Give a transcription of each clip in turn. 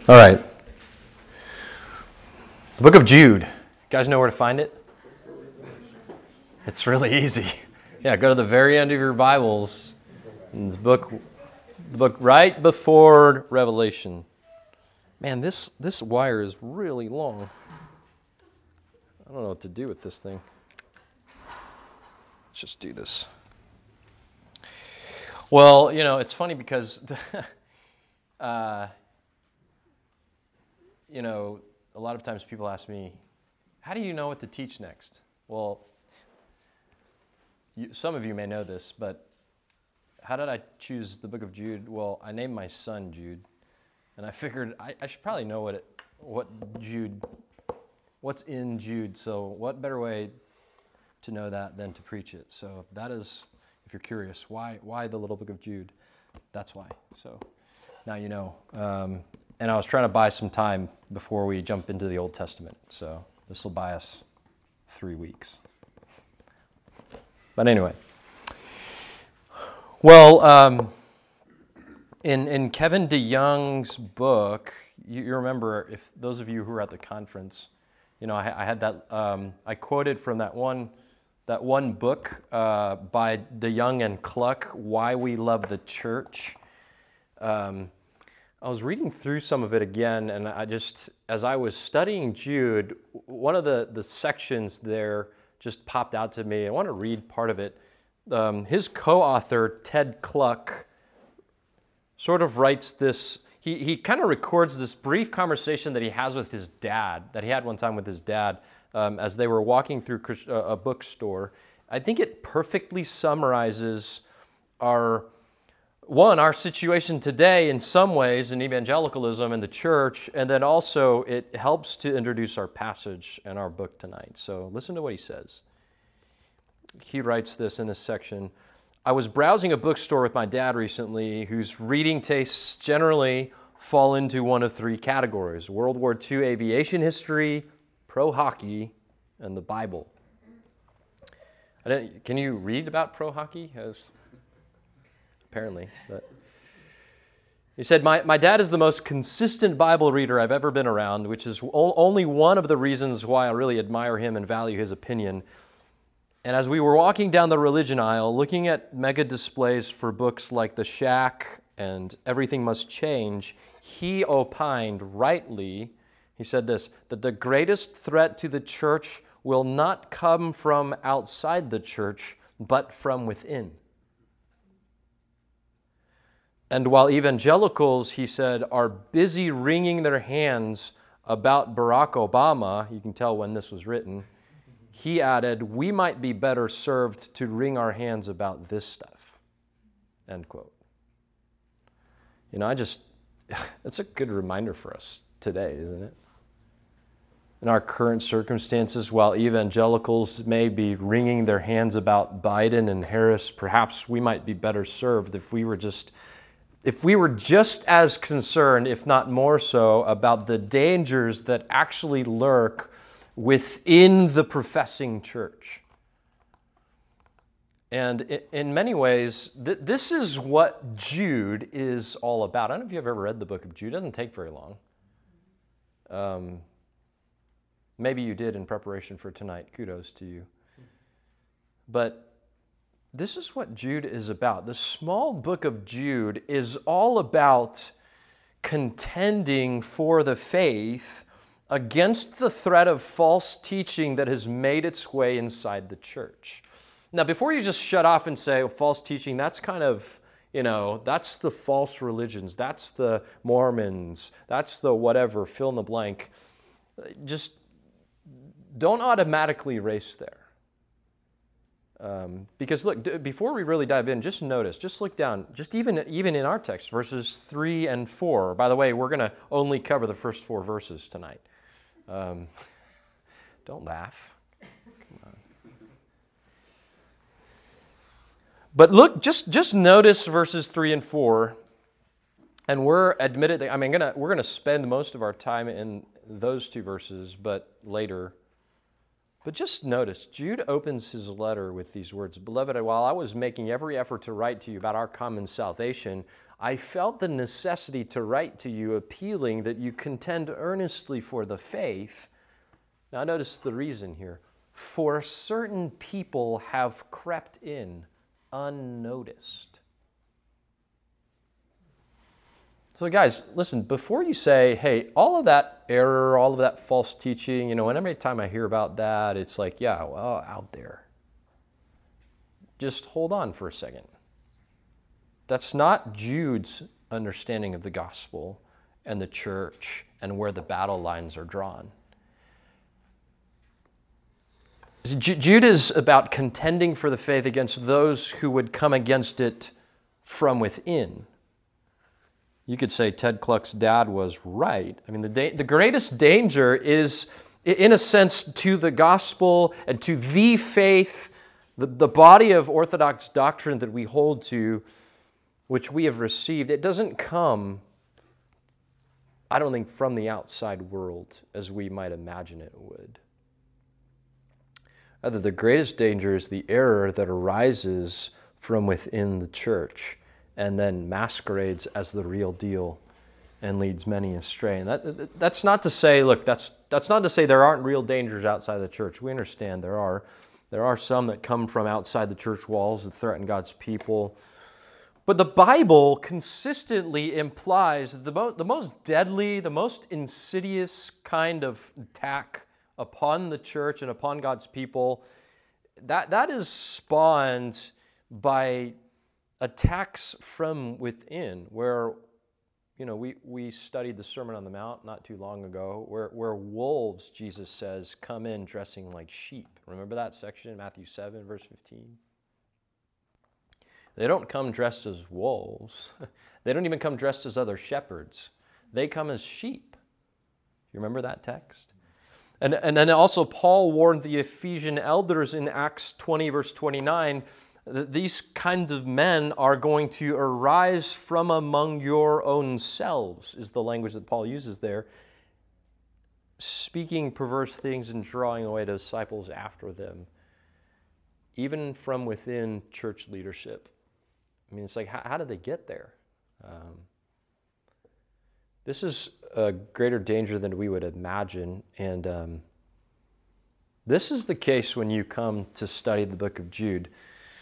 All right. The book of Jude. You guys know where to find it? It's really easy. Yeah, go to the very end of your Bibles. And the book right before Revelation. Man, this wire is really long. I don't know what to do with this thing. Let's just do this. Well, it's funny because a lot of times people ask me, how do you know what to teach next? Well, some of you may know this, but how did I choose the book of Jude? Well, I named my son Jude, and I figured I should probably know what's in Jude, so what better way to know that than to preach it? So that is, if you're curious, why the little book of Jude? That's why. So now you know. And I was trying to buy some time before we jump into the Old Testament. So this will buy us 3 weeks. But anyway. Well, in Kevin DeYoung's book, you remember, if those of you who were at the conference, I had that, I quoted from that one book by DeYoung and Cluck, Why We Love the Church. I was reading through some of it again, and as I was studying Jude, one of the sections there just popped out to me. I want to read part of it. His co-author, Ted Cluck, sort of writes this, he kind of records this brief conversation that he has with his dad, that he had one time with his dad, as they were walking through a bookstore. I think it perfectly summarizes our situation today in some ways in evangelicalism and the church, and then also it helps to introduce our passage and our book tonight. So listen to what he says. He writes this in this section. I was browsing a bookstore with my dad recently, whose reading tastes generally fall into one of three categories: World War II aviation history, pro hockey, and the Bible. Can you read about pro hockey? Apparently. But he said, my dad is the most consistent Bible reader I've ever been around, which is only one of the reasons why I really admire him and value his opinion. And as we were walking down the religion aisle, looking at mega displays for books like The Shack and Everything Must Change, he opined rightly, he said this, that the greatest threat to the church will not come from outside the church, but from within. And while evangelicals, he said, are busy wringing their hands about Barack Obama, you can tell when this was written, he added, we might be better served to wring our hands about this stuff. End quote. It's a good reminder for us today, isn't it? In our current circumstances, while evangelicals may be wringing their hands about Biden and Harris, perhaps we might be better served if we were just as concerned, if not more so, about the dangers that actually lurk within the professing church. And in many ways, this is what Jude is all about. I don't know if you've ever read the book of Jude. It doesn't take very long. Maybe you did in preparation for tonight. Kudos to you. But this is what Jude is about. The small book of Jude is all about contending for the faith against the threat of false teaching that has made its way inside the church. Now, before you just shut off and say, false teaching, that's kind of, that's the false religions, that's the Mormons, that's the whatever, fill in the blank. Just don't automatically race there. Because look, before we really dive in, just look down, just even in our text, verses 3 and 4. By the way, we're going to only cover the first 4 verses tonight. Don't laugh. Come on. But look, just notice verses 3 and 4, and we're admittedly, we're going to spend most of our time in those 2 verses, but later. But just notice, Jude opens his letter with these words, Beloved, while I was making every effort to write to you about our common salvation, I felt the necessity to write to you, appealing that you contend earnestly for the faith. Now notice the reason here. For certain people have crept in unnoticed. So guys, listen, before you say, hey, all of that error, all of that false teaching, and every time I hear about that, it's like, yeah, well, out there. Just hold on for a second. That's not Jude's understanding of the gospel and the church and where the battle lines are drawn. Jude is about contending for the faith against those who would come against it from within. You could say Ted Kluck's dad was right. I mean, the greatest danger is, in a sense, to the gospel and to the faith, the body of Orthodox doctrine that we hold to, which we have received. It doesn't come, I don't think, from the outside world as we might imagine it would. Rather, the greatest danger is the error that arises from within the church and then masquerades as the real deal and leads many astray. And that's not to say, look, that's not to say there aren't real dangers outside the church. We understand there are. There are some that come from outside the church walls that threaten God's people. But the Bible consistently implies that the most deadly, the most insidious kind of attack upon the church and upon God's people, that is spawned by attacks from within, where, we studied the Sermon on the Mount not too long ago, where wolves, Jesus says, come in dressing like sheep. Remember that section in Matthew 7, verse 15? They don't come dressed as wolves. They don't even come dressed as other shepherds. They come as sheep. You remember that text? And then also Paul warned the Ephesian elders in Acts 20, verse 29, that these kinds of men are going to arise from among your own selves, is the language that Paul uses there, speaking perverse things and drawing away disciples after them, even from within church leadership. I mean, it's like, how did they get there? This is a greater danger than we would imagine, and this is the case when you come to study the book of Jude.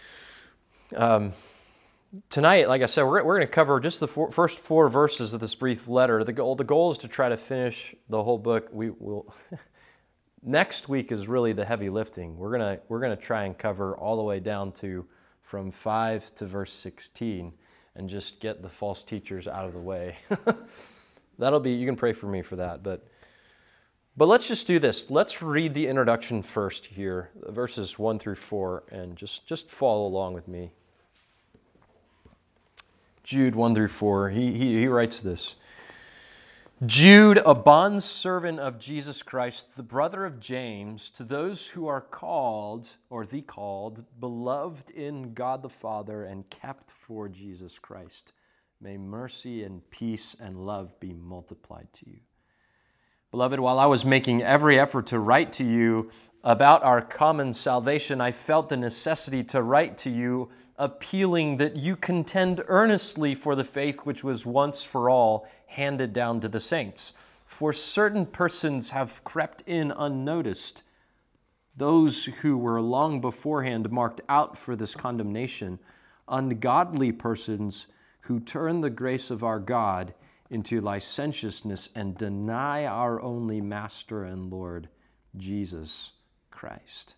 Tonight, like I said, we're going to cover just the first 4 verses of this brief letter. The goal is to try to finish the whole book. We will. Next week is really the heavy lifting. We're gonna try and cover all the way down to from 5 to verse 16 and just get the false teachers out of the way. That'll be, you can pray for me for that, but let's just do this. Let's read the introduction first here, verses 1 through 4, and just follow along with me. Jude 1 through 4, he writes this. Jude, a bondservant of Jesus Christ, the brother of James, to those who are called, or the called, beloved in God the Father and kept for Jesus Christ, may mercy and peace and love be multiplied to you. Beloved, while I was making every effort to write to you about our common salvation, I felt the necessity to write to you, appealing that you contend earnestly for the faith which was once for all handed down to the saints. For certain persons have crept in unnoticed, those who were long beforehand marked out for this condemnation, ungodly persons who turn the grace of our God into licentiousness and deny our only Master and Lord, Jesus Christ.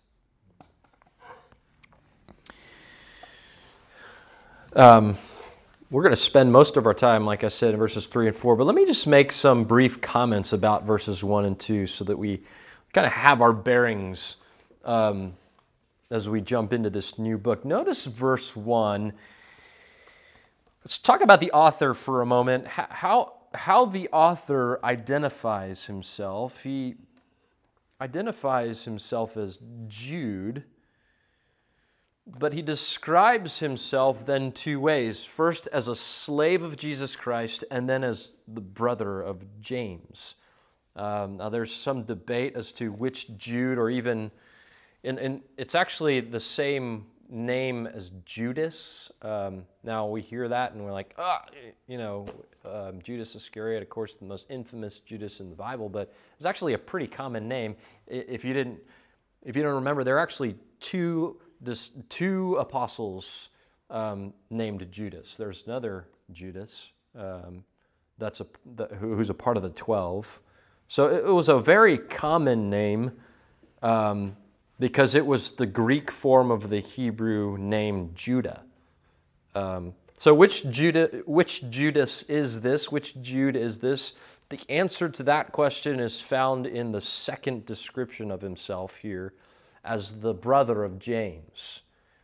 We're going to spend most of our time, like I said, in verses 3 and 4, but let me just make some brief comments about verses 1 and 2 so that we kind of have our bearings as we jump into this new book. Notice verse 1. Let's talk about the author for a moment, how the author identifies himself. He identifies himself as Jude, but he describes himself then 2 ways. First, as a slave of Jesus Christ, and then as the brother of James. Now, there's some debate as to which Jude, or even, and it's actually the same name as Judas. Now we hear that and we're like, Judas Iscariot, of course, the most infamous Judas in the Bible, but it's actually a pretty common name. If you don't remember, there are actually two apostles named Judas. There's another Judas who's a part of the 12. So it was a very common name because it was the Greek form of the Hebrew name Judah. So which Judas is this? Which Jude is this? The answer to that question is found in the second description of himself here as the brother of James.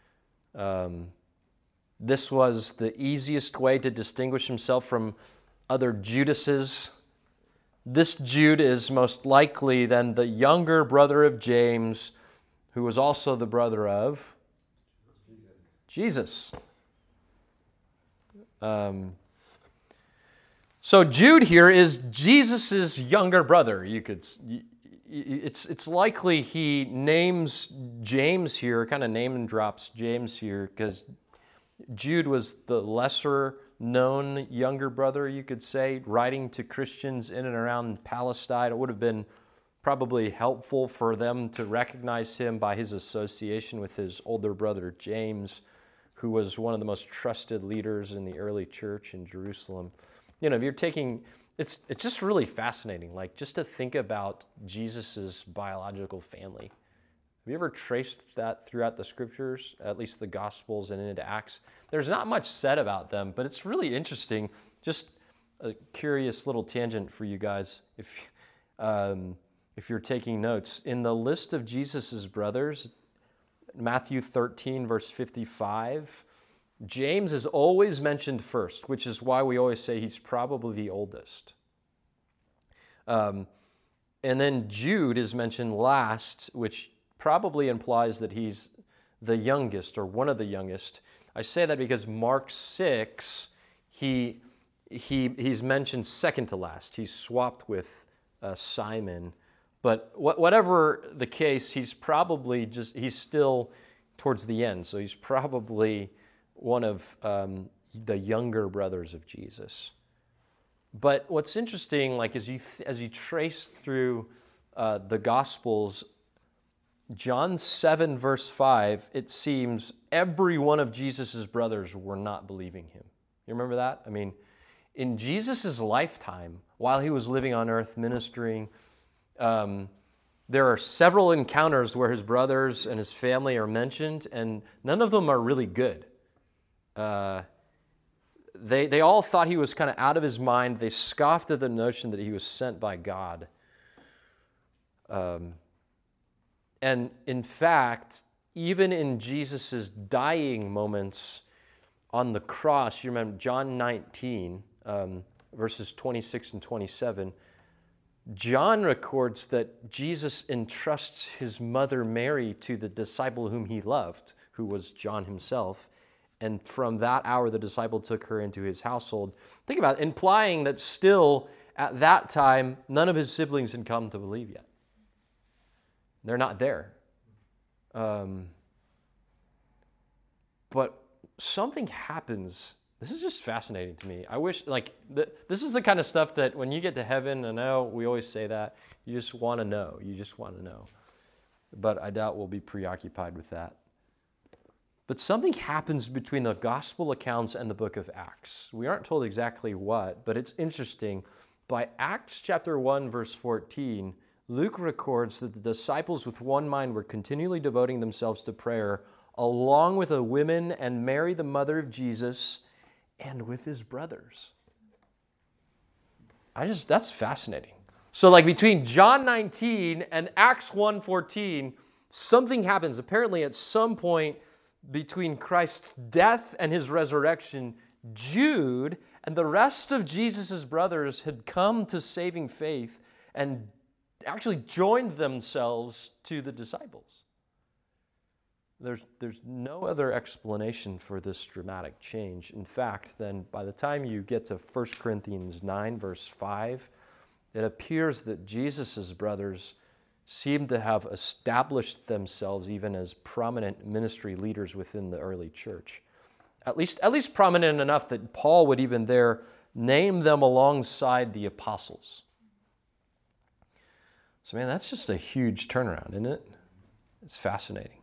This was the easiest way to distinguish himself from other Judases. This Jude is most likely then the younger brother of James, who was also the brother of Jesus. So Jude here is Jesus' younger brother. It's likely he names James here, kind of name and drops James here, because Jude was the lesser known younger brother, you could say, writing to Christians in and around Palestine. It would have been probably helpful for them to recognize him by his association with his older brother James, who was one of the most trusted leaders in the early church in Jerusalem. If you're taking, it's just really fascinating, like just to think about Jesus's biological family. Have you ever traced that throughout the scriptures, at least the Gospels and into Acts? There's not much said about them, but it's really interesting. Just a curious little tangent for you guys, if you're taking notes. In the list of Jesus's brothers, Matthew 13, verse 55, James is always mentioned first, which is why we always say he's probably the oldest. And then Jude is mentioned last, which probably implies that he's the youngest or one of the youngest. I say that because Mark 6, he's mentioned second to last. He's swapped with Simon. But whatever the case, he's still towards the end. So he's probably one of the younger brothers of Jesus. But what's interesting, like as you trace through the Gospels, John 7, verse 5, it seems every one of Jesus' brothers were not believing him. You remember that? I mean, in Jesus' lifetime, while he was living on earth ministering, there are several encounters where his brothers and his family are mentioned, and none of them are really good. They all thought he was kind of out of his mind. They scoffed at the notion that he was sent by God. And in fact, even in Jesus' dying moments on the cross, you remember John 19, verses 26 and 27, John records that Jesus entrusts his mother Mary to the disciple whom he loved, who was John himself. And from that hour, the disciple took her into his household. Think about it, implying that still at that time, none of his siblings had come to believe yet. They're not there. But something happens. This is just fascinating to me. I wish, this is the kind of stuff that when you get to heaven, I know we always say that, you just want to know. You just want to know. But I doubt we'll be preoccupied with that. But something happens between the gospel accounts and the book of Acts. We aren't told exactly what, but it's interesting. By Acts chapter 1, verse 14, Luke records that the disciples with one mind were continually devoting themselves to prayer, along with the women and Mary, the mother of Jesus, and with his brothers. That's fascinating. So between John 19 and Acts 1:14, something happens. Apparently at some point between Christ's death and his resurrection, Jude and the rest of Jesus' brothers had come to saving faith and actually joined themselves to the disciples. There's no other explanation for this dramatic change. In fact, then by the time you get to 1 Corinthians 9, verse 5, it appears that Jesus' brothers seem to have established themselves even as prominent ministry leaders within the early church. At least prominent enough that Paul would even there name them alongside the apostles. So man, that's just a huge turnaround, isn't it? It's fascinating.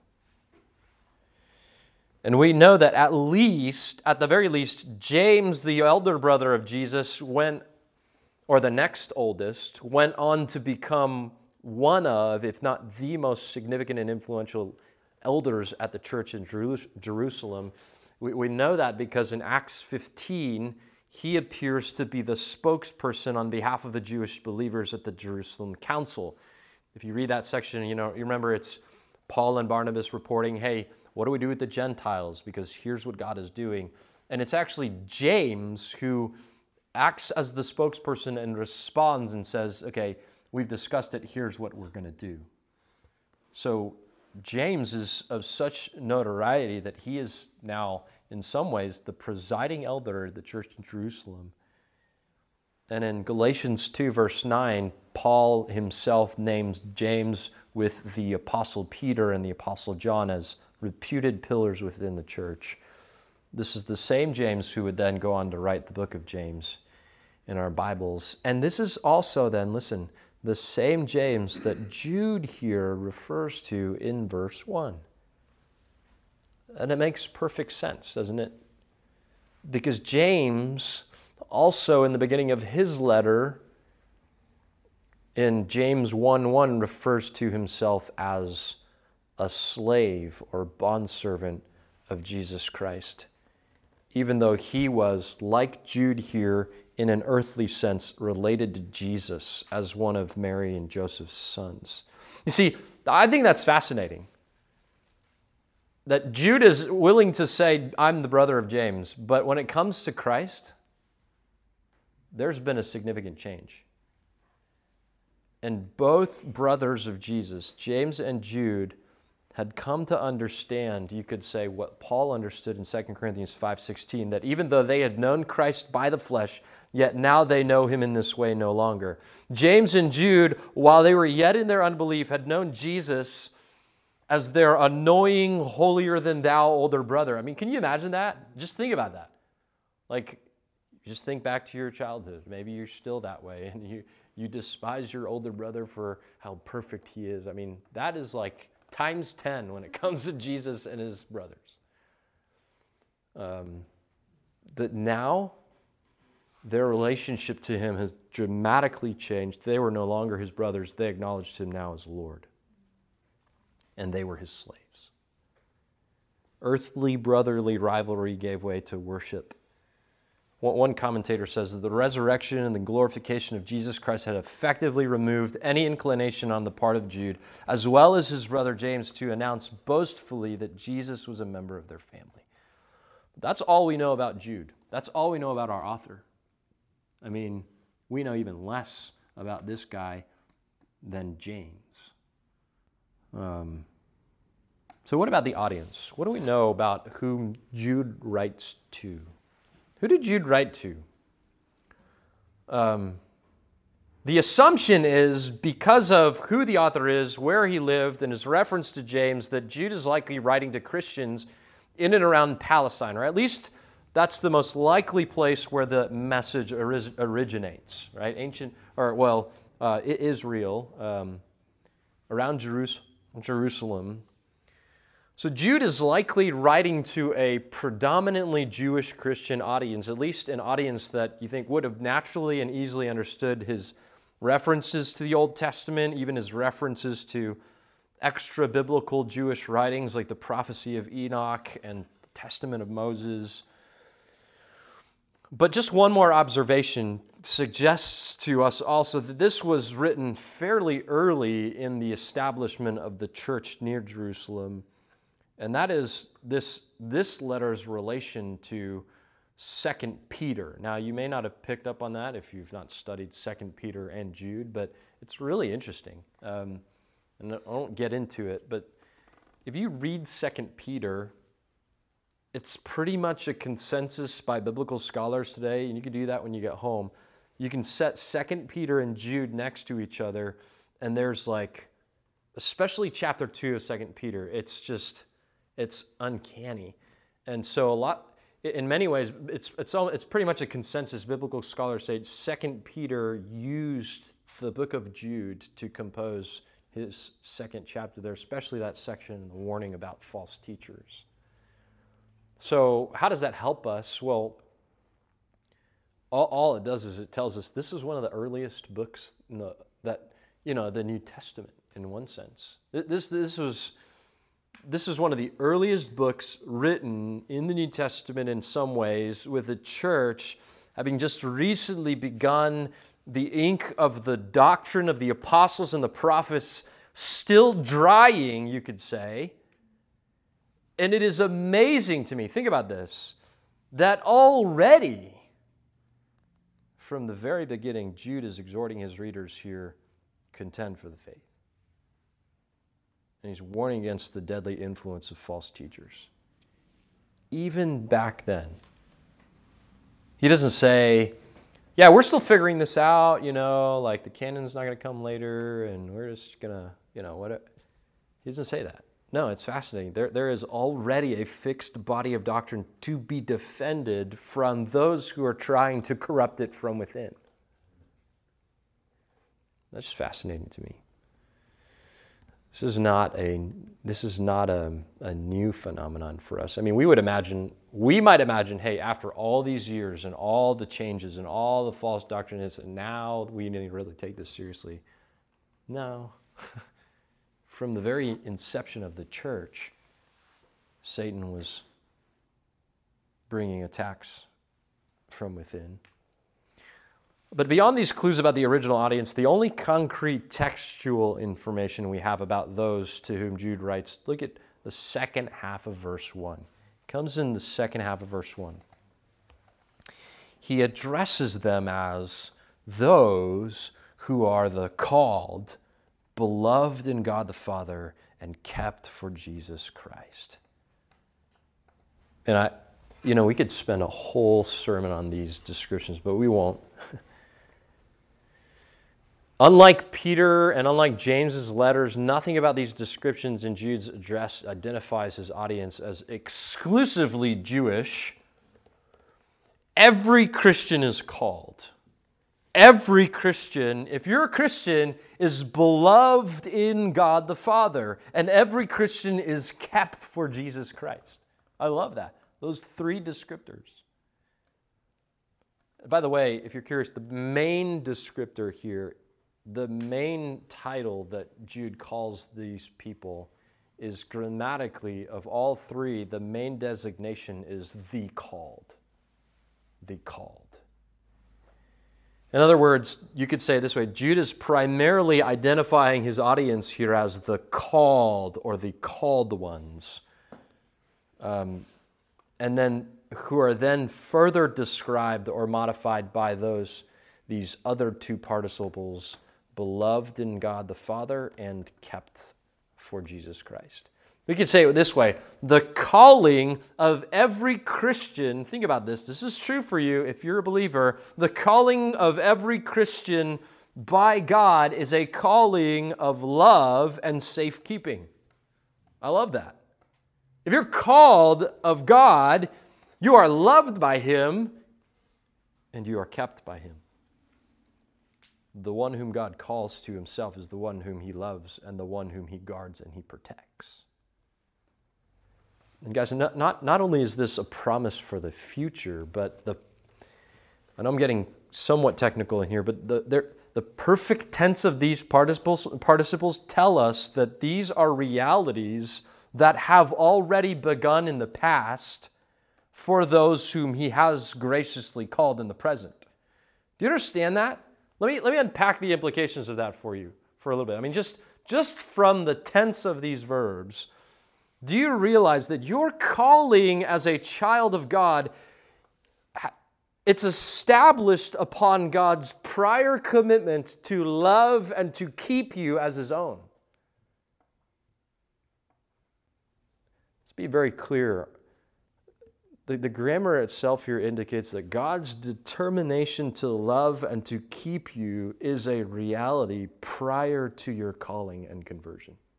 And we know that at the very least, James, the elder brother of Jesus, or the next oldest, went on to become one of, if not the most significant and influential elders at the church in Jerusalem. We know that because in Acts 15, he appears to be the spokesperson on behalf of the Jewish believers at the Jerusalem Council. If you read that section, you remember it's Paul and Barnabas reporting, hey, what do we do with the Gentiles? Because here's what God is doing. And it's actually James who acts as the spokesperson and responds and says, okay, we've discussed it, here's what we're going to do. So James is of such notoriety that he is now, in some ways, the presiding elder of the church in Jerusalem. And in Galatians 2, verse 9, Paul himself names James with the Apostle Peter and the Apostle John as reputed pillars within the church. This is the same James who would then go on to write the book of James in our Bibles. And this is also then, listen, the same James that Jude here refers to in verse 1. And it makes perfect sense, doesn't it? Because James also in the beginning of his letter in James 1:1 refers to himself as a slave or bondservant of Jesus Christ, even though he was, like Jude here, in an earthly sense, related to Jesus as one of Mary and Joseph's sons. You see, I think that's fascinating. That Jude is willing to say, I'm the brother of James, but when it comes to Christ, there's been a significant change. And both brothers of Jesus, James and Jude, had come to understand, you could say, what Paul understood in 2 Corinthians 5:16, that even though they had known Christ by the flesh, yet now they know him in this way no longer. James and Jude, while they were yet in their unbelief, had known Jesus as their annoying, holier-than-thou older brother. I mean, can you imagine that? Just think about that. Like, just think back to your childhood. Maybe you're still that way, and you despise your older brother for how perfect he is. I mean, that is like times 10 when it comes to Jesus and his brothers. But now, their relationship to him has dramatically changed. They were no longer his brothers. They acknowledged him now as Lord. And they were his slaves. Earthly brotherly rivalry gave way to worship. One commentator says that the resurrection and the glorification of Jesus Christ had effectively removed any inclination on the part of Jude, as well as his brother James, to announce boastfully that Jesus was a member of their family. That's all we know about Jude. That's all we know about our author. I mean, we know even less about this guy than James. So what about the audience? What do we know about whom Jude writes to? Who did Jude write to? The assumption is, because of who the author is, where he lived, and his reference to James, that Jude is likely writing to Christians in and around Palestine, or at least that's the most likely place where the message originates, right? Israel, around Jerusalem. So Jude is likely writing to a predominantly Jewish Christian audience, at least an audience that you think would have naturally and easily understood his references to the Old Testament, even his references to extra-biblical Jewish writings like the prophecy of Enoch and the Testament of Moses. But just one more observation suggests to us also that this was written fairly early in the establishment of the church near Jerusalem. And that is this letter's relation to 2 Peter. Now, you may not have picked up on that if you've not studied 2 Peter and Jude, but it's really interesting. And I won't get into it, but if you read 2 Peter, it's pretty much a consensus by biblical scholars today, and you can do that when you get home. You can set 2 Peter and Jude next to each other, and there's like especially chapter 2 of 2 Peter. It's uncanny. And so in many ways, it's pretty much a consensus. Biblical scholars say 2 Peter used the book of Jude to compose his second chapter there, especially that section, the warning about false teachers. So how does that help us? Well, all it does is it tells us this is one of the earliest books in the New Testament in one sense. This is one of the earliest books written in the New Testament in some ways, with the church having just recently begun the ink of the doctrine of the apostles and the prophets still drying, you could say. And it is amazing to me, think about this, that already from the very beginning, Jude is exhorting his readers here, contend for the faith. And he's warning against the deadly influence of false teachers. Even back then, he doesn't say, yeah, we're still figuring this out, like the canon's not going to come later, and we're just going to, what? He doesn't say that. No, it's fascinating. There is already a fixed body of doctrine to be defended from those who are trying to corrupt it from within. That's fascinating to me. This is not a new phenomenon for us. I mean, we might imagine, hey, after all these years and all the changes and all the false doctrines, now we need to really take this seriously. No. From the very inception of the church, Satan was bringing attacks from within. But beyond these clues about the original audience, the only concrete textual information we have about those to whom Jude writes, look at the second half of verse 1. It comes in the second half of verse 1. He addresses them as those who are the called, beloved in God the Father, and kept for Jesus Christ. And we could spend a whole sermon on these descriptions, but we won't. Unlike Peter and unlike James's letters, nothing about these descriptions in Jude's address identifies his audience as exclusively Jewish. Every Christian is called. Every Christian, if you're a Christian, is beloved in God the Father, and every Christian is kept for Jesus Christ. I love that. Those three descriptors. By the way, if you're curious, the main descriptor here, the main title that Jude calls these people is grammatically, of all three, the main designation is the called. The called. In other words, you could say it this way, Jude is primarily identifying his audience here as the called or the called ones. And then who are then further described or modified by these other two participles, beloved in God the Father and kept for Jesus Christ. We could say it this way, the calling of every Christian, think about this is true for you if you're a believer, the calling of every Christian by God is a calling of love and safekeeping. I love that. If you're called of God, you are loved by Him and you are kept by Him. The one whom God calls to Himself is the one whom He loves and the one whom He guards and He protects. And guys, not only is this a promise for the future, but I know I'm getting somewhat technical in here, but the perfect tense of these participles tell us that these are realities that have already begun in the past for those whom He has graciously called in the present. Do you understand that? Let me unpack the implications of that for you for a little bit. I mean, just from the tense of these verbs, do you realize that your calling as a child of God, it's established upon God's prior commitment to love and to keep you as His own? Let's be very clear. The grammar itself here indicates that God's determination to love and to keep you is a reality prior to your calling and conversion.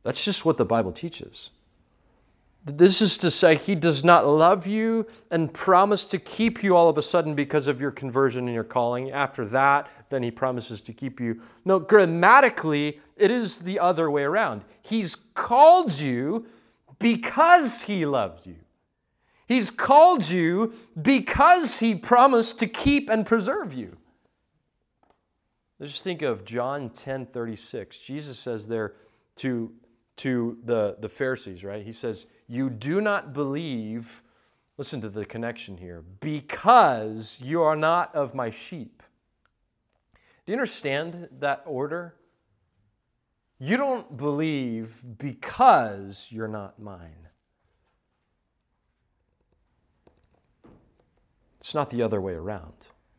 That's just what the Bible teaches. This is to say, he does not love you and promise to keep you all of a sudden because of your conversion and your calling. After that, then he promises to keep you. No, grammatically, it is the other way around. He's called you because he loved you. He's called you because he promised to keep and preserve you. Let's just think of John 10:36. Jesus says there to the Pharisees, right? He says, you do not believe, listen to the connection here, because you are not of my sheep. Do you understand that order? You don't believe because you're not mine. It's not the other way around.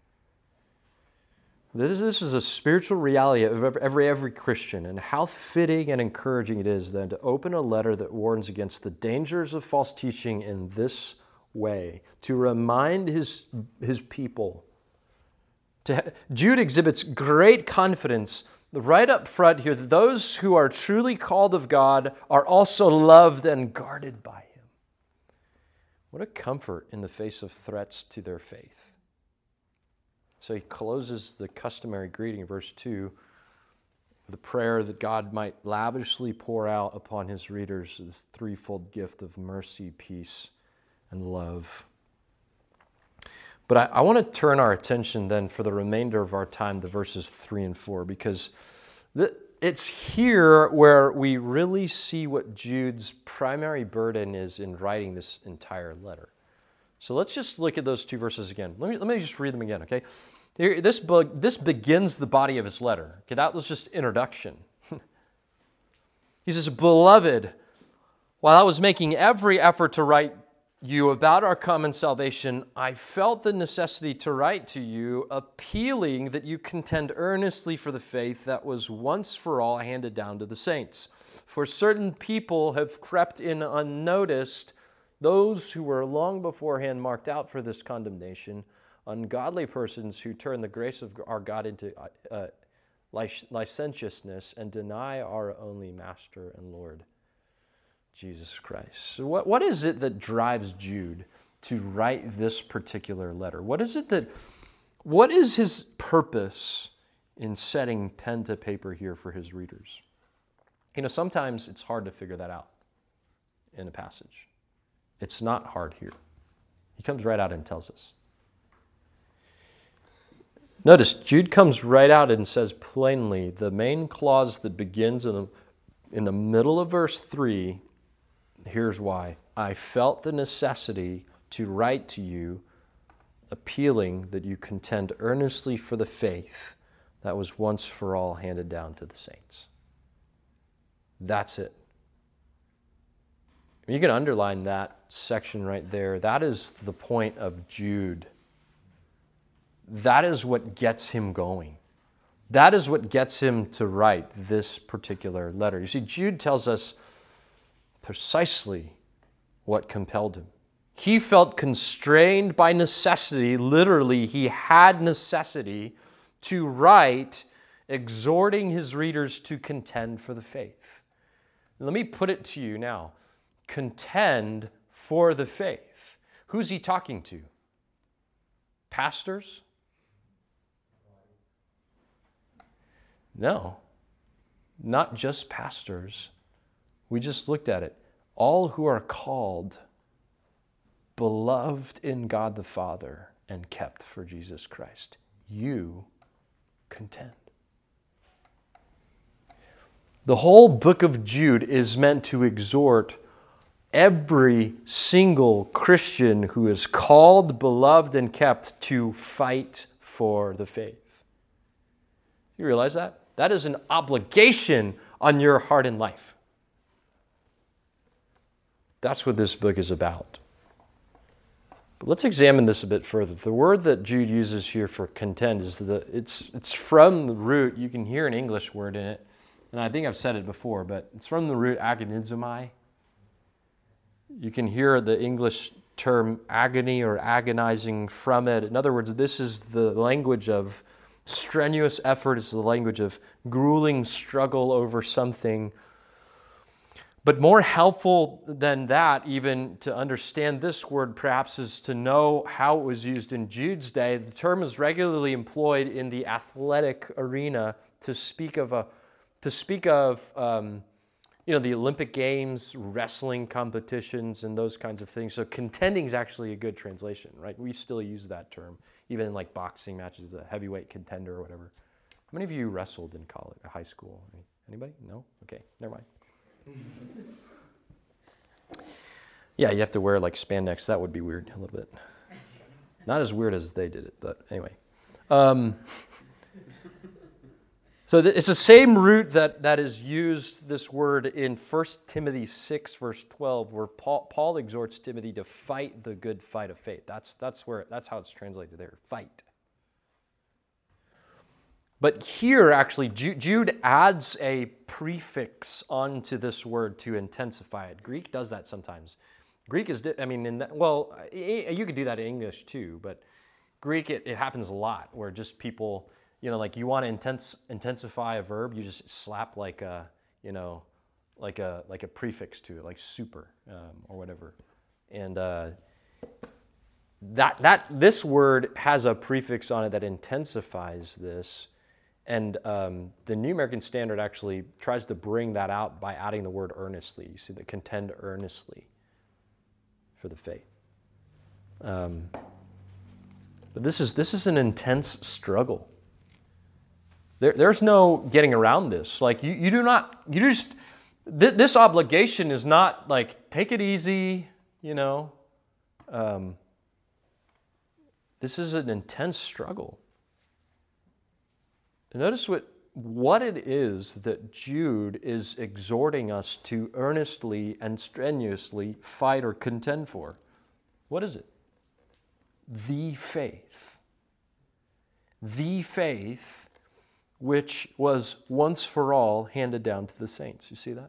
This is a spiritual reality of every Christian, and how fitting and encouraging it is then to open a letter that warns against the dangers of false teaching in this way, to remind his people. Jude exhibits great confidence right up front here that those who are truly called of God are also loved and guarded by him. What a comfort in the face of threats to their faith. So he closes the customary greeting, verse 2, with a prayer that God might lavishly pour out upon his readers this threefold gift of mercy, peace, and love. But I want to turn our attention then for the remainder of our time to verses 3 and 4, because it's here where we really see what Jude's primary burden is in writing this entire letter. So let's just look at those two verses again. Let me just read them again, okay? Here, this begins the body of his letter. Okay, that was just introduction. He says, Beloved, while I was making every effort to write you about our common salvation, I felt the necessity to write to you, appealing that you contend earnestly for the faith that was once for all handed down to the saints. For certain people have crept in unnoticed, those who were long beforehand marked out for this condemnation, ungodly persons who turn the grace of our God into licentiousness and deny our only Master and Lord, Jesus Christ. So what is it that drives Jude to write this particular letter? What is his purpose in setting pen to paper here for his readers? Sometimes it's hard to figure that out in a passage. It's not hard here. He comes right out and tells us. Notice, Jude comes right out and says plainly, the main clause that begins in the middle of verse 3, here's why. I felt the necessity to write to you, appealing that you contend earnestly for the faith that was once for all handed down to the saints. That's it. You can underline that section right there. That is the point of Jude. That is what gets him going. That is what gets him to write this particular letter. You see, Jude tells us precisely what compelled him. He felt constrained by necessity. Literally, he had necessity to write, exhorting his readers to contend for the faith. Let me put it to you now. Contend for the faith. Who's he talking to? Pastors? No, not just pastors. We just looked at it. All who are called, beloved in God the Father, and kept for Jesus Christ. You contend. The whole book of Jude is meant to exhort every single Christian who is called, beloved, and kept to fight for the faith. You realize that? That is an obligation on your heart and life. That's what this book is about. But let's examine this a bit further. The word that Jude uses here for contend is it's from the root. You can hear an English word in it, and I think I've said it before, but it's from the root agonizomai. You can hear the English term agony or agonizing from it. In other words, this is the language of strenuous effort. It's the language of grueling struggle over something. But more helpful than that, even to understand this word perhaps, is to know how it was used in Jude's day. The term is regularly employed in the athletic arena to speak of the Olympic Games, wrestling competitions, and those kinds of things. So contending is actually a good translation, right? We still use that term, even in like boxing matches, a heavyweight contender or whatever. How many of you wrestled in college, high school? Anybody? No? Okay, never mind. Yeah, you have to wear like spandex. That would be weird a little bit. Not as weird as they did it, but anyway. So it's the same root that is used, this word, in 1 Timothy 6, verse 12, where Paul exhorts Timothy to fight the good fight of faith. That's how it's translated there, fight. But here, actually, Jude adds a prefix onto this word to intensify it. Greek does that sometimes. Greek is, you could do that in English too, but Greek, it happens a lot where just people, like you want to intensify a verb, you just slap like a prefix to it, like super or whatever. And this word has a prefix on it that intensifies this. And the New American Standard actually tries to bring that out by adding the word earnestly. You see, the contend earnestly for the faith. But this is an intense struggle. There's no getting around this. Like this obligation is not like, take it easy, This is an intense struggle. Notice what it is that Jude is exhorting us to earnestly and strenuously fight or contend for. What is it? The faith. The faith which was once for all handed down to the saints. You see that?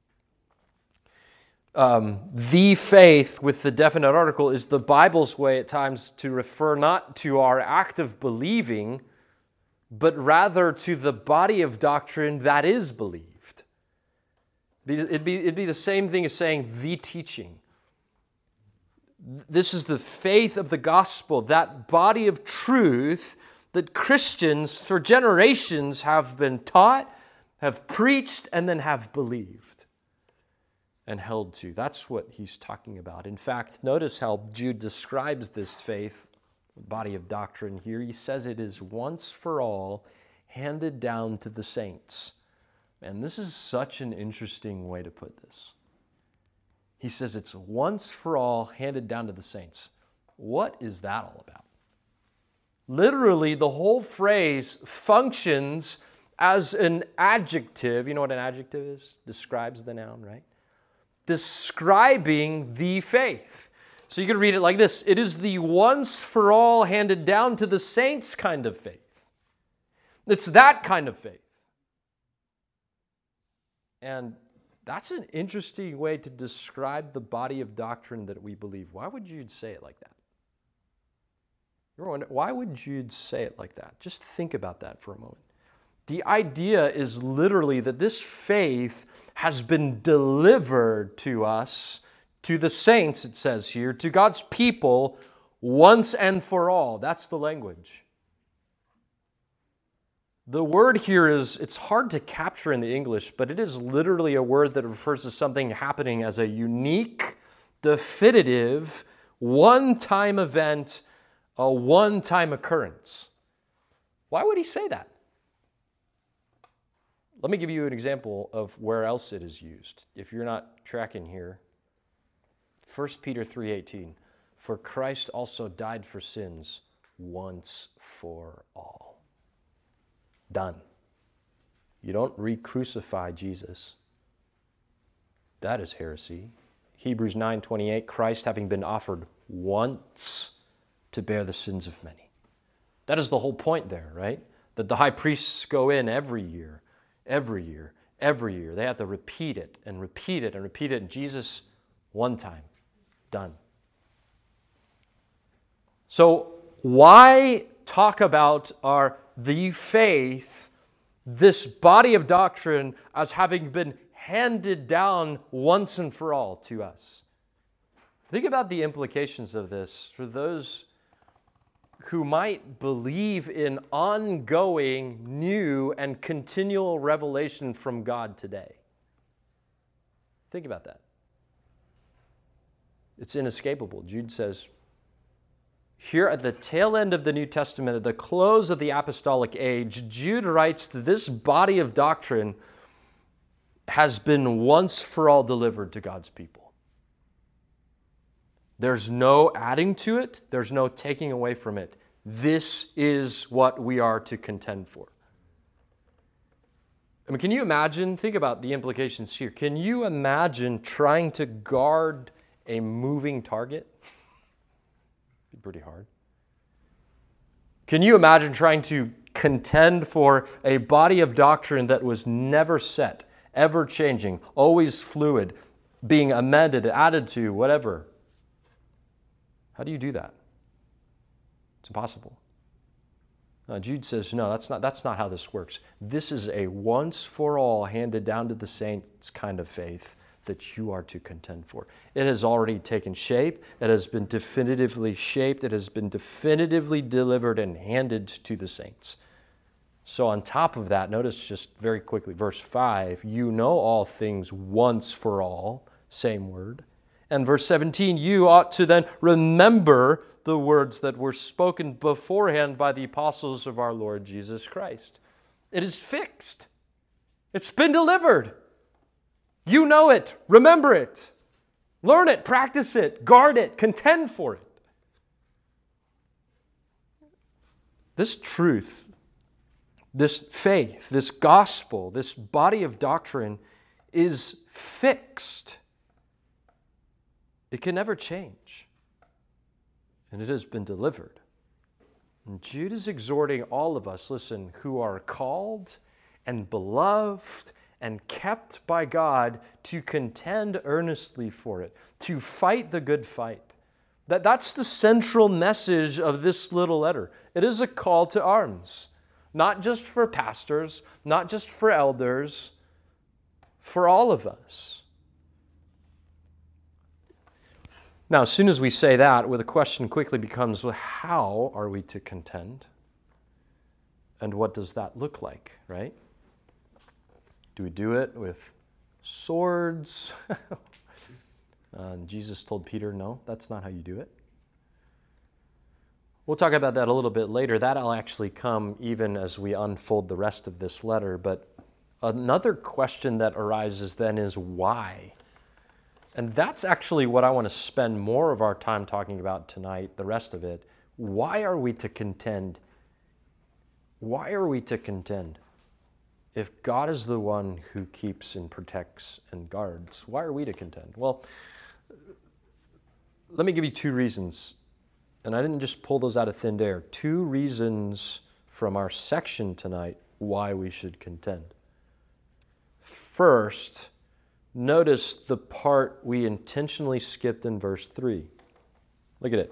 The faith with the definite article is the Bible's way at times to refer not to our act of believing, but rather to the body of doctrine that is believed. It'd be the same thing as saying the teaching. This is the faith of the gospel, that body of truth that Christians for generations have been taught, have preached, and then have believed and held to. That's what he's talking about. In fact, notice how Jude describes this faith, body of doctrine here. He says it is once for all handed down to the saints. And this is such an interesting way to put this. He says it's once for all handed down to the saints. What is that all about? Literally, the whole phrase functions as an adjective. You know what an adjective is? Describes the noun, right? Describing the faith. So you could read it like this. It is the once for all handed down to the saints kind of faith. It's that kind of faith. And that's an interesting way to describe the body of doctrine that we believe. Why would Jude say it like that? Why would Jude say it like that? Just think about that for a moment. The idea is literally that this faith has been delivered to us, to the saints, it says here, to God's people, once and for all. That's the language. The word here it's hard to capture in the English, but it is literally a word that refers to something happening as a unique, definitive, one-time event, a one-time occurrence. Why would he say that? Let me give you an example of where else it is used. If you're not tracking here, 1 Peter 3:18, for Christ also died for sins once for all. Done. You don't re-crucify Jesus. That is heresy. Hebrews 9:28, Christ having been offered once to bear the sins of many. That is the whole point there, right? That the high priests go in every year. They have to repeat it and repeat it and repeat it. And Jesus, one time, done. So why talk about the faith, this body of doctrine, as having been handed down once and for all to us. Think about the implications of this for those who might believe in ongoing, new, and continual revelation from God today. Think about that. It's inescapable. Jude says, here at the tail end of the New Testament, at the close of the apostolic age, Jude writes that this body of doctrine has been once for all delivered to God's people. There's no adding to it. There's no taking away from it. This is what we are to contend for. I mean, can you imagine? Think about the implications here. Can you imagine trying to guard a moving target? It'd be pretty hard. Can you imagine trying to contend for a body of doctrine that was never set, ever changing, always fluid, being amended, added to, whatever? How do you do that? It's impossible. Jude says, no, that's not how this works. This is a once for all handed down to the saints kind of faith that you are to contend for. It has already taken shape. It has been definitively shaped. It has been definitively delivered and handed to the saints. So on top of that, notice just very quickly, verse 5, you know all things once for all, same word. And verse 17, you ought to then remember the words that were spoken beforehand by the apostles of our Lord Jesus Christ. It is fixed. It's been delivered. You know it. Remember it. Learn it. Practice it. Guard it. Contend for it. This truth, this faith, this gospel, this body of doctrine is fixed. It can never change. And it has been delivered. And Jude is exhorting all of us, listen, who are called and beloved and kept by God to contend earnestly for it, to fight the good fight. That's the central message of this little letter. It is a call to arms, not just for pastors, not just for elders, for all of us. Now, as soon as we say that, well, the question quickly becomes, well, how are we to contend? And what does that look like, right? Do we do it with swords? Jesus told Peter, no, that's not how you do it. We'll talk about that a little bit later. That'll actually come even as we unfold the rest of this letter. But another question that arises then is why? And that's actually what I want to spend more of our time talking about tonight, the rest of it. Why are we to contend? Why are we to contend? If God is the one who keeps and protects and guards, why are we to contend? Well, let me give you two reasons. And I didn't just pull those out of thin air. Two reasons from our section tonight why we should contend. First, notice the part we intentionally skipped in verse 3. Look at it.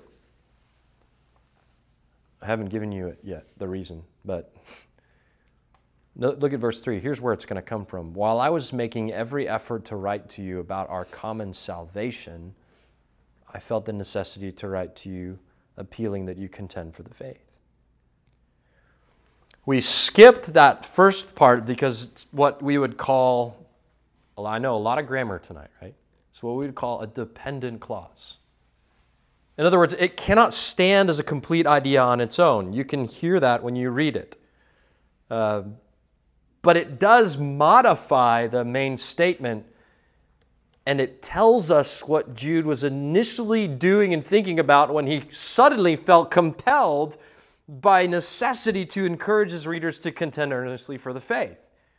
I haven't given you it yet, the reason, but look at verse 3. Here's where it's going to come from. While I was making every effort to write to you about our common salvation, I felt the necessity to write to you, appealing that you contend for the faith. We skipped that first part because it's what we would call, well, I know a lot of grammar tonight, right? It's what we would call a dependent clause. In other words, it cannot stand as a complete idea on its own. You can hear that when you read it. But it does modify the main statement, and it tells us what Jude was initially doing and thinking about when he suddenly felt compelled by necessity to encourage his readers to contend earnestly for the faith.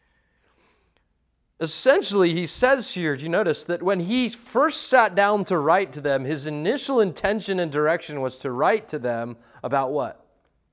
Essentially, he says here, do you notice that when he first sat down to write to them, his initial intention and direction was to write to them about what?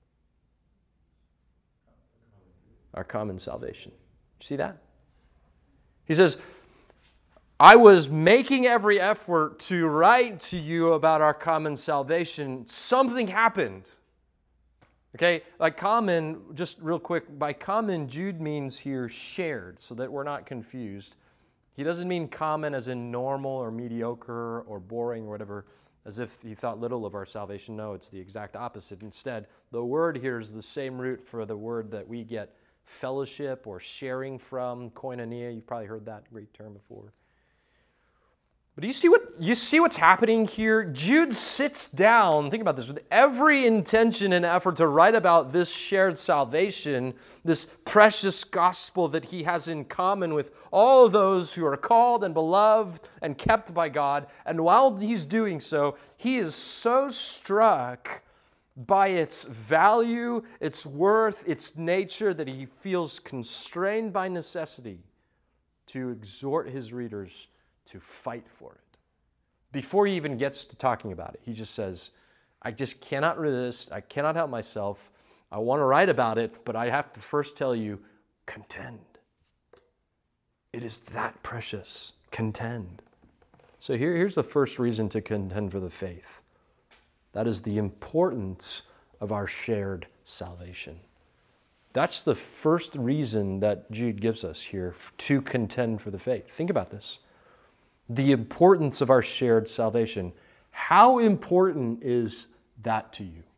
Our common salvation. See that? He says, I was making every effort to write to you about our common salvation. Something happened. Okay, like common, just real quick, by common, Jude means here shared, so that we're not confused. He doesn't mean common as in normal or mediocre or boring or whatever, as if he thought little of our salvation. No, it's the exact opposite. Instead, the word here is the same root for the word that we get fellowship or sharing from, koinonia. You've probably heard that great term before. But do you see what's happening here? Jude sits down, think about this, with every intention and effort to write about this shared salvation, this precious gospel that he has in common with all of those who are called and beloved and kept by God. And while he's doing so, he is so struck by its value, its worth, its nature, that he feels constrained by necessity to exhort his readers to fight for it. Before he even gets to talking about it, he just says, I just cannot resist. I cannot help myself. I want to write about it, but I have to first tell you, contend. It is that precious. Contend. So here's the first reason to contend for the faith. That is the importance of our shared salvation. That's the first reason that Jude gives us here to contend for the faith. Think about this. The importance of our shared salvation. How important is that to you?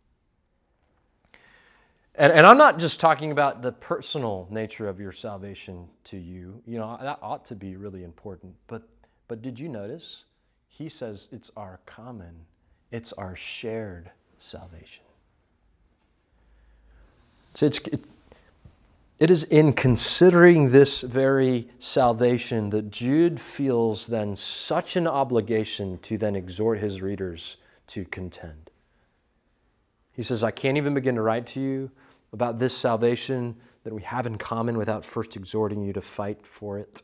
And I'm not just talking about the personal nature of your salvation to you. You know, that ought to be really important. But did you notice? He says it's our common, it's our shared salvation. So it is in considering this very salvation that Jude feels then such an obligation to then exhort his readers to contend. He says, I can't even begin to write to you about this salvation that we have in common without first exhorting you to fight for it.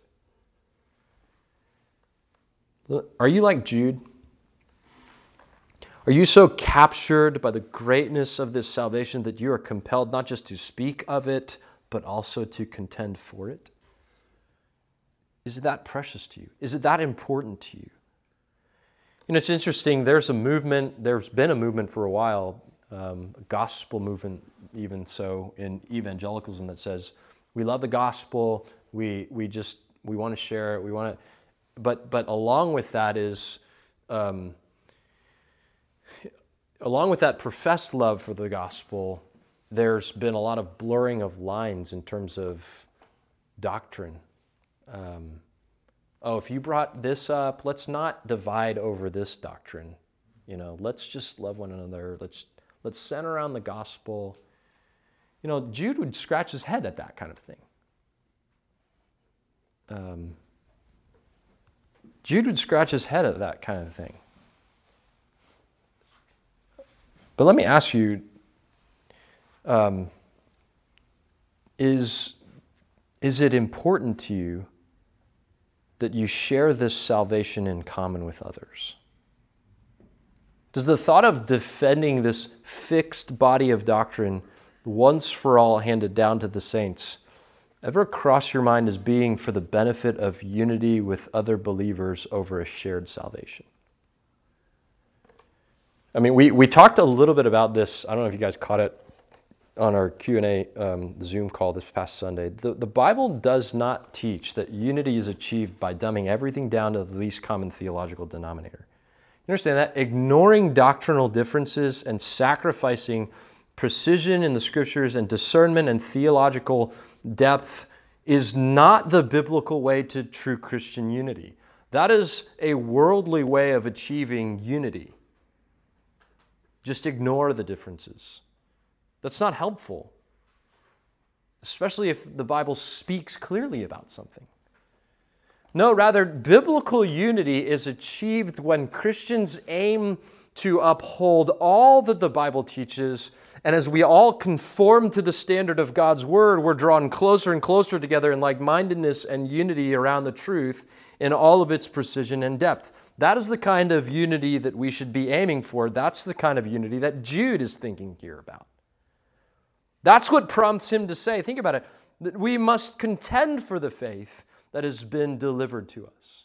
Are you like Jude? Are you so captured by the greatness of this salvation that you are compelled not just to speak of it, but also to contend for it? Is it that precious to you? Is it that important to you? You know, it's interesting. There's been a movement for a while, a gospel movement even so in evangelicalism that says, we love the gospel, we want to share it, but along with that is, along with that professed love for the gospel, there's been a lot of blurring of lines in terms of doctrine. If you brought this up, let's not divide over this doctrine. You know, let's just love one another. Let's center around the gospel. You know, Jude would scratch his head at that kind of thing. Jude would scratch his head at that kind of thing. But let me ask you, is it important to you that you share this salvation in common with others? Does the thought of defending this fixed body of doctrine once for all handed down to the saints ever cross your mind as being for the benefit of unity with other believers over a shared salvation? I mean, we talked a little bit about this. I don't know if you guys caught it on our Q&A Zoom call this past Sunday. The Bible does not teach that unity is achieved by dumbing everything down to the least common theological denominator. You understand that? Ignoring doctrinal differences and sacrificing precision in the scriptures and discernment and theological depth is not the biblical way to true Christian unity. That is a worldly way of achieving unity. Just ignore the differences. That's not helpful, especially if the Bible speaks clearly about something. No, rather, biblical unity is achieved when Christians aim to uphold all that the Bible teaches, and as we all conform to the standard of God's Word, we're drawn closer and closer together in like-mindedness and unity around the truth in all of its precision and depth. That is the kind of unity that we should be aiming for. That's the kind of unity that Jude is thinking here about. That's what prompts him to say, think about it, that we must contend for the faith that has been delivered to us.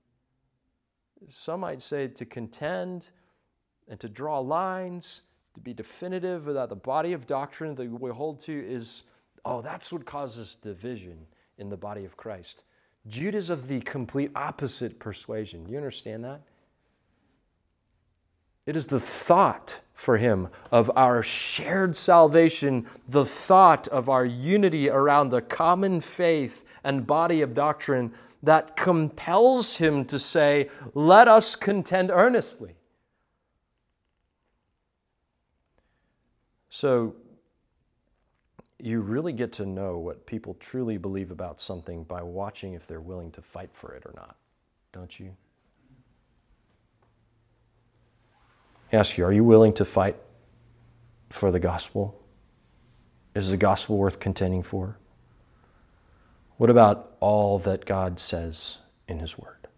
Some might say to contend and to draw lines, to be definitive about the body of doctrine that we hold to is, that's what causes division in the body of Christ. Jude is of the complete opposite persuasion. You understand that? It is the thought for him of our shared salvation, the thought of our unity around the common faith and body of doctrine that compels him to say, let us contend earnestly. So, you really get to know what people truly believe about something by watching if they're willing to fight for it or not, don't you? I ask you, are you willing to fight for the gospel? Is the gospel worth contending for? What about all that God says in His Word?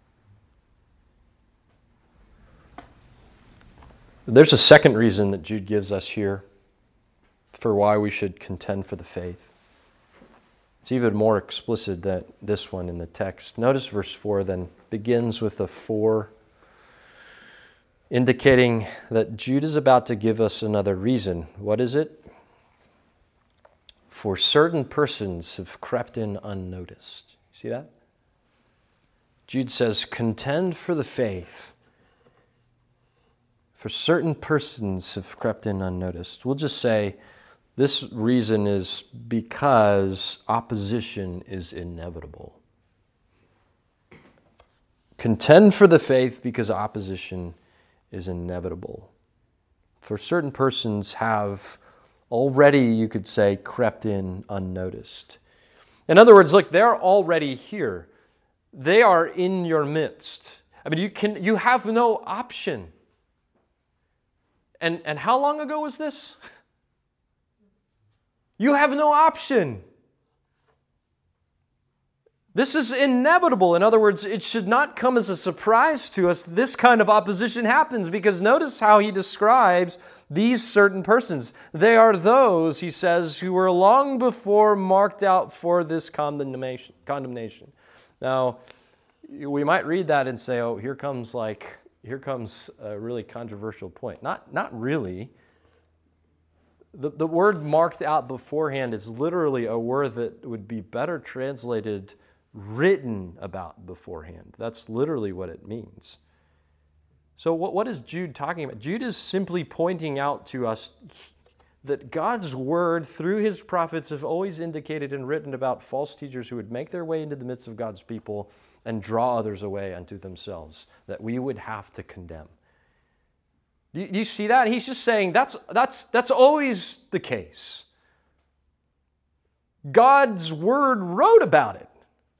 There's a second reason that Jude gives us here for why we should contend for the faith. It's even more explicit than this one in the text. Notice verse 4 then begins with a 4, indicating that Jude is about to give us another reason. What is it? For certain persons have crept in unnoticed. See that? Jude says, contend for the faith. For certain persons have crept in unnoticed. We'll just say this reason is because opposition is inevitable. Contend for the faith because opposition is inevitable. For certain persons have already, you could say, crept in unnoticed. In other words, look, they're already here. They are in your midst. I mean, you have no option. And how long ago was this? You have no option. This is inevitable. In other words, it should not come as a surprise to us this kind of opposition happens, because notice how he describes these certain persons. They are those, he says, who were long before marked out for this condemnation. Now, we might read that and say, oh, here comes a really controversial point. Not really. The word marked out beforehand is literally a word that would be better translated written about beforehand. That's literally what it means. So what is Jude talking about? Jude is simply pointing out to us that God's word through his prophets have always indicated and written about false teachers who would make their way into the midst of God's people and draw others away unto themselves, that we would have to condemn. Do you see that? He's just saying that's always the case. God's word wrote about it.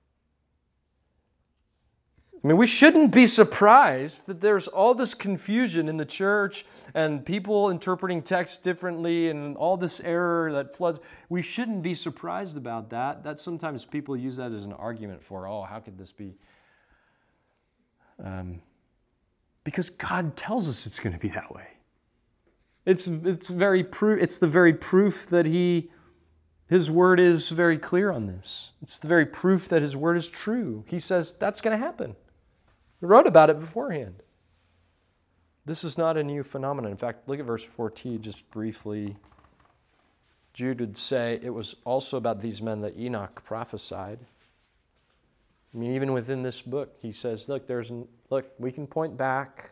I mean, we shouldn't be surprised that there's all this confusion in the church and people interpreting text differently and all this error that floods. We shouldn't be surprised about that. That sometimes people use that as an argument for, how could this be? Because God tells us it's going to be that way. It's the very proof that His word is very clear on this. It's the very proof that His word is true. He says that's going to happen. He wrote about it beforehand. This is not a new phenomenon. In fact, look at verse 14 just briefly. Jude would say it was also about these men that Enoch prophesied. I mean, even within this book, he says, look, we can point back.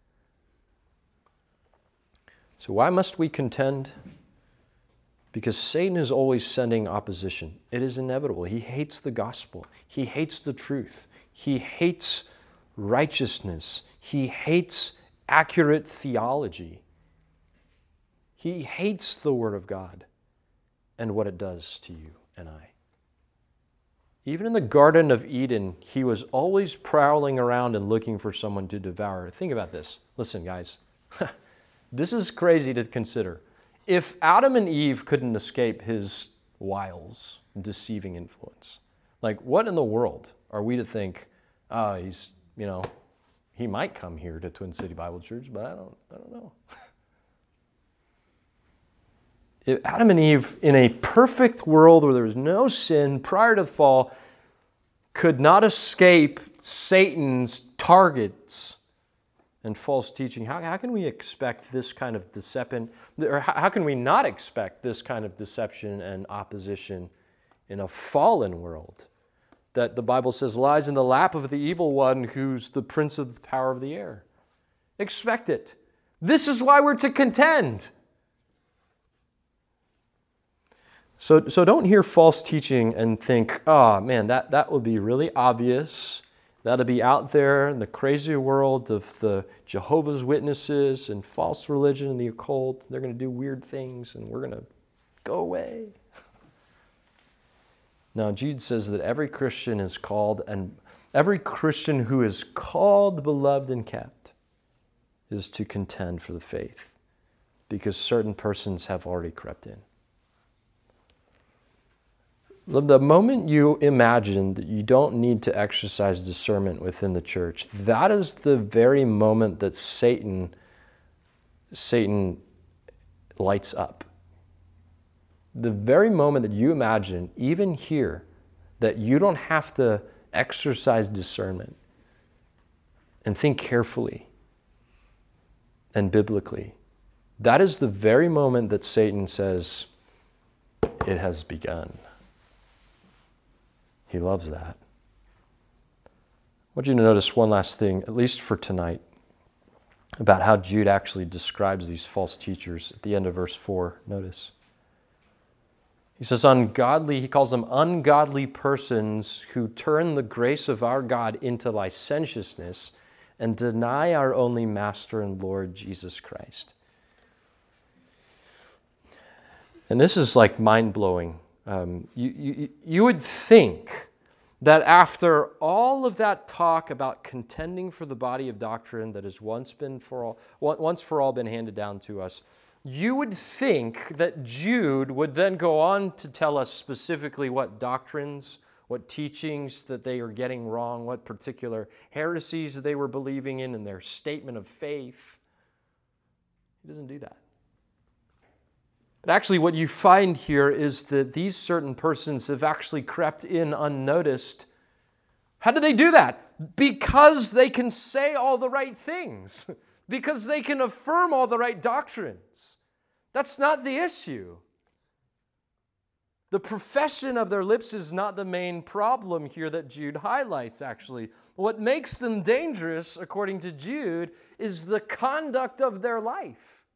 So why must we contend? Because Satan is always sending opposition. It is inevitable. He hates the gospel. He hates the truth. He hates righteousness. He hates accurate theology. He hates the Word of God and what it does to you and I. Even in the Garden of Eden, he was always prowling around and looking for someone to devour. Think about this. Listen, guys. This is crazy to consider. If Adam and Eve couldn't escape his wiles, deceiving influence, like what in the world are we to think, he might come here to Twin City Bible Church, but I don't know. If Adam and Eve, in a perfect world where there was no sin prior to the fall, could not escape Satan's targets and false teaching, how can we expect this kind of deception, or how can we not expect this kind of deception and opposition in a fallen world? that the Bible says lies in the lap of the evil one who's the prince of the power of the air. Expect it. This is why we're to contend. So don't hear false teaching and think, oh man, that would be really obvious. That'll be out there in the crazy world of the Jehovah's Witnesses and false religion and the occult. They're going to do weird things and we're going to go away. No, Jude says that every Christian is called, and every Christian who is called, beloved, and kept is to contend for the faith, because certain persons have already crept in. The moment you imagine that you don't need to exercise discernment within the church, that is the very moment that Satan lights up. The very moment that you imagine, even here, that you don't have to exercise discernment and think carefully and biblically, that is the very moment that Satan says, it has begun. He loves that. I want you to notice one last thing, at least for tonight, about how Jude actually describes these false teachers at the end of verse 4. Notice. He says, he calls them ungodly persons who turn the grace of our God into licentiousness and deny our only Master and Lord Jesus Christ. And this is like mind-blowing. You would think that after all of that talk about contending for the body of doctrine that has once for all been handed down to us, you would think that Jude would then go on to tell us specifically what doctrines, what teachings that they are getting wrong, what particular heresies they were believing in their statement of faith. He doesn't do that. But actually what you find here is that these certain persons have actually crept in unnoticed. How do they do that? Because they can say all the right things. Because they can affirm all the right doctrines. That's not the issue. The profession of their lips is not the main problem here that Jude highlights, actually. What makes them dangerous, according to Jude, is the conduct of their life.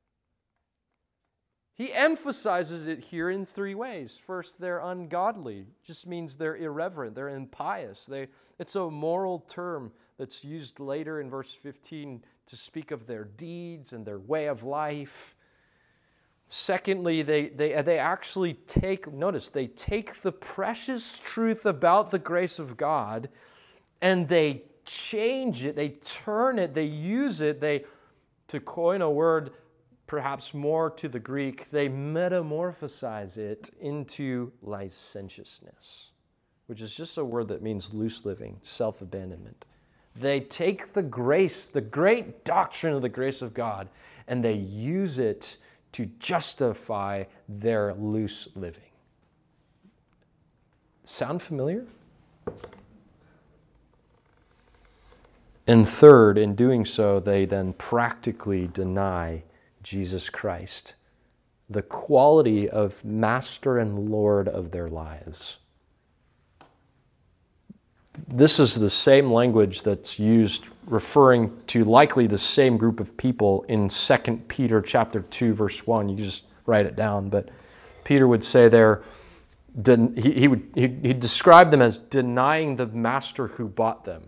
He emphasizes it here in three ways. First, they're ungodly. Just means they're irreverent, they're impious. It's a moral term that's used later in verse 15 to speak of their deeds and their way of life. Secondly, they actually take the precious truth about the grace of God and they change it, they turn it, they use it, to coin a word perhaps more to the Greek, they metamorphosize it into licentiousness, which is just a word that means loose living, self-abandonment. They take the grace, the great doctrine of the grace of God, and they use it to justify their loose living. Sound familiar? And third, in doing so, they then practically deny Jesus Christ, the quality of Master and Lord of their lives. This is the same language that's used referring to likely the same group of people in 2 Peter chapter 2, verse 1. You can just write it down. But Peter would say there, he'd describe them as denying the master who bought them.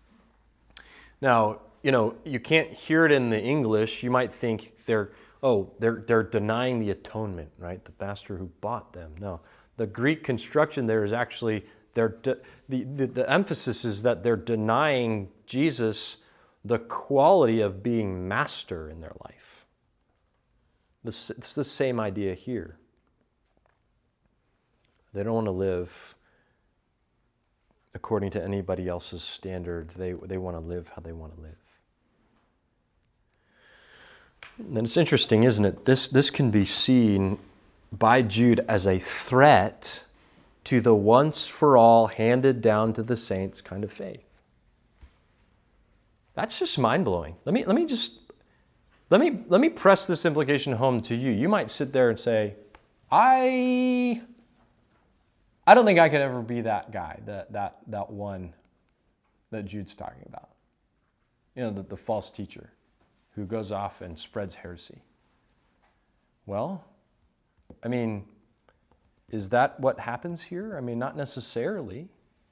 Now, you can't hear it in the English. You might think they're denying the atonement, right? The master who bought them. No, the Greek construction there is actually the emphasis is that they're denying Jesus the quality of being master in their life. It's the same idea here. They don't want to live according to anybody else's standard. They want to live how they want to live. And it's interesting, isn't it? This can be seen by Jude as a threat to the once for all handed down to the saints kind of faith. That's just mind-blowing. Let me press this implication home to you. You might sit there and say, I I don't think I could ever be that guy, that one that Jude's talking about. You know, the false teacher who goes off and spreads heresy. Well, I mean, is that what happens here? I mean, not necessarily.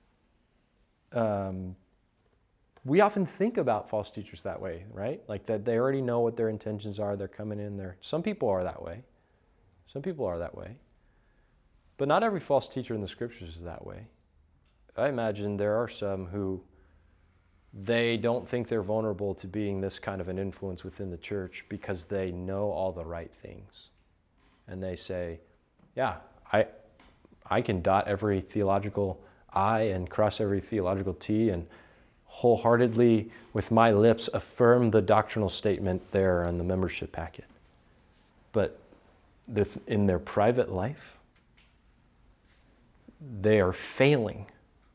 We often think about false teachers that way, right? Like that they already know what their intentions are. They're coming in there. Some people are that way. Some people are that way. But not every false teacher in the scriptures is that way. I imagine there are some who they don't think they're vulnerable to being this kind of an influence within the church because they know all the right things. And they say, yeah, I can dot every theological I and cross every theological T and wholeheartedly with my lips affirm the doctrinal statement there on the membership packet. But in their private life, they are failing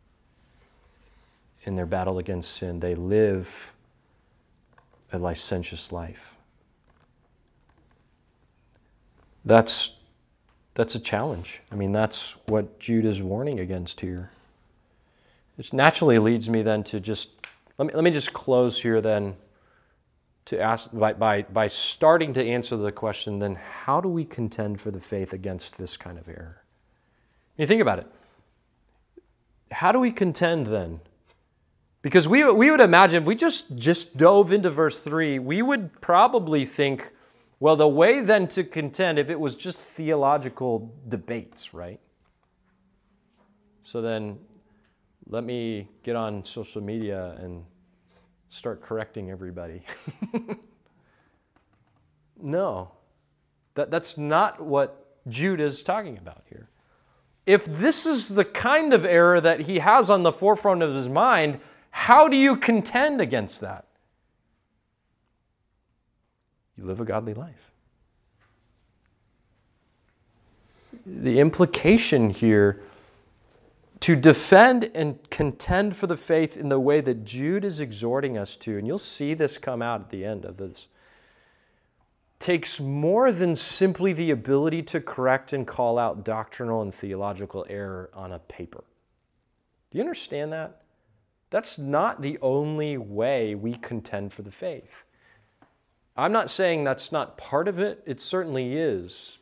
in their battle against sin. They live a licentious life. That's a challenge. I mean, that's what Jude is warning against here. Which naturally leads me then to just, let me just close here then to ask, by starting to answer the question, then how do we contend for the faith against this kind of error? You think about it. How do we contend then? Because we would imagine if we just dove into verse 3, we would probably think, well, the way then to contend, if it was just theological debates, right? So then let me get on social media and start correcting everybody. No, that's not what Jude is talking about here. If this is the kind of error that he has on the forefront of his mind, how do you contend against that? You live a godly life. The implication here, to defend and contend for the faith in the way that Jude is exhorting us to, and you'll see this come out at the end of this, takes more than simply the ability to correct and call out doctrinal and theological error on a paper. Do you understand that? That's not the only way we contend for the faith. I'm not saying that's not part of it. It certainly is.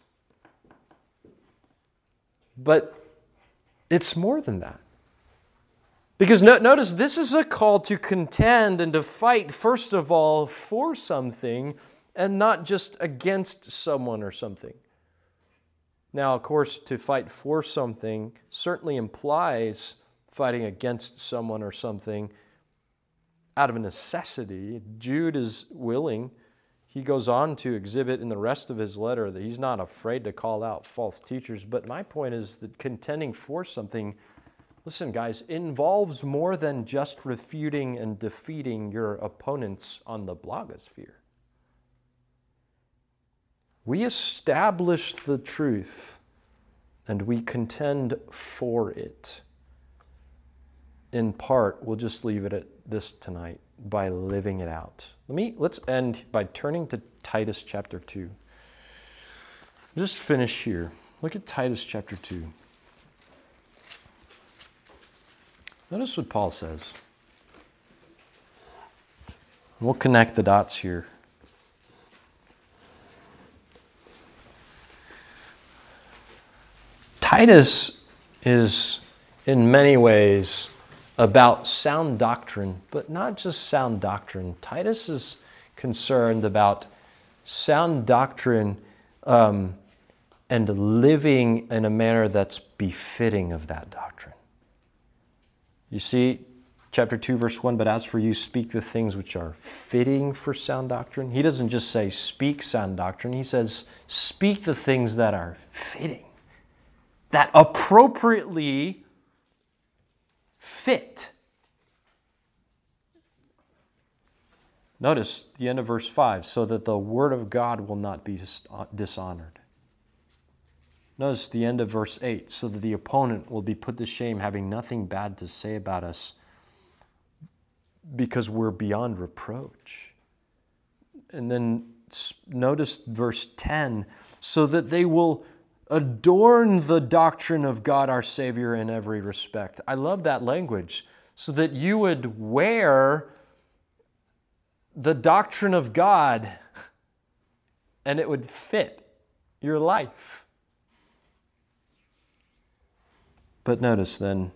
But it's more than that. Because notice, this is a call to contend and to fight, first of all, for something and not just against someone or something. Now, of course, to fight for something certainly implies fighting against someone or something out of a necessity. Jude is willing. He goes on to exhibit in the rest of his letter that he's not afraid to call out false teachers. But my point is that contending for something, listen, guys, involves more than just refuting and defeating your opponents on the blogosphere. We establish the truth and we contend for it. In part, we'll just leave it at this tonight, by living it out. Let's end by turning to Titus chapter 2. Just finish here. Look at Titus chapter 2. Notice what Paul says. We'll connect the dots here. Titus is, in many ways, about sound doctrine, but not just sound doctrine. Titus is concerned about sound doctrine and living in a manner that's befitting of that doctrine. You see, chapter 2, verse 1, but as for you, speak the things which are fitting for sound doctrine. He doesn't just say speak sound doctrine. He says speak the things that are fitting, that appropriately fit. Notice the end of verse 5, so that the word of God will not be dishonored. Notice the end of verse 8, so that the opponent will be put to shame, having nothing bad to say about us, because we're beyond reproach. And then notice verse 10, so that they will Adorn the doctrine of God our Savior in every respect. I love that language. So that you would wear the doctrine of God and it would fit your life. But notice then,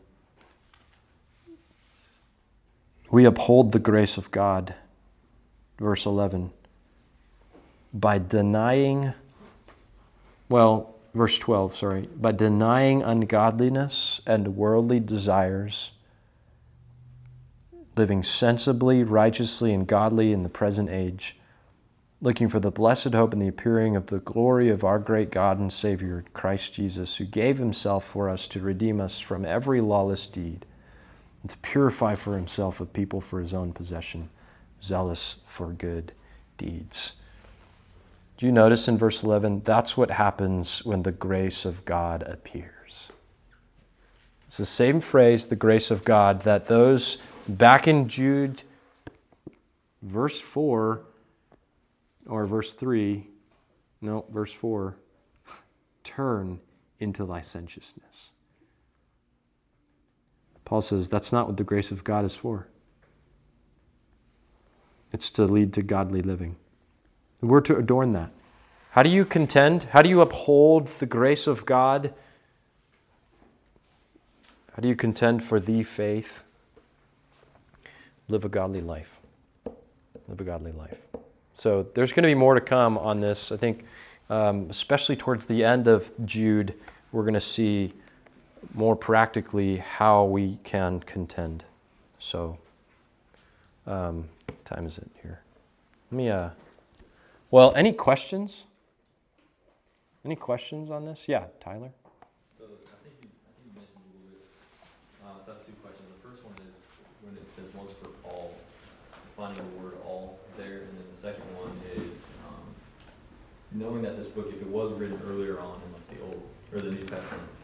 we uphold the grace of God, verse 11, by denying, verse 12, by denying ungodliness and worldly desires, living sensibly, righteously, and godly in the present age, looking for the blessed hope and the appearing of the glory of our great God and Savior, Christ Jesus, who gave himself for us to redeem us from every lawless deed, and to purify for himself a people for his own possession, zealous for good deeds. Do you notice in verse 11, that's what happens when the grace of God appears. It's the same phrase, the grace of God, that those back in Jude, verse 4, or verse 3, verse 4, turn into licentiousness. Paul says that's not what the grace of God is for. It's to lead to godly living. And we're to adorn that. How do you contend? How do you uphold the grace of God? How do you contend for the faith? Live a godly life. Live a godly life. So there's going to be more to come on this. I think especially towards the end of Jude, we're going to see more practically how we can contend. So, what time is it here? Any questions? Any questions on this? Yeah, Tyler? So I think you mentioned a little bit. So that's two questions. The first one is when it says once for all, defining the word all there. And then the second one is knowing that this book, if it was written earlier on in like the Old or the New Testament,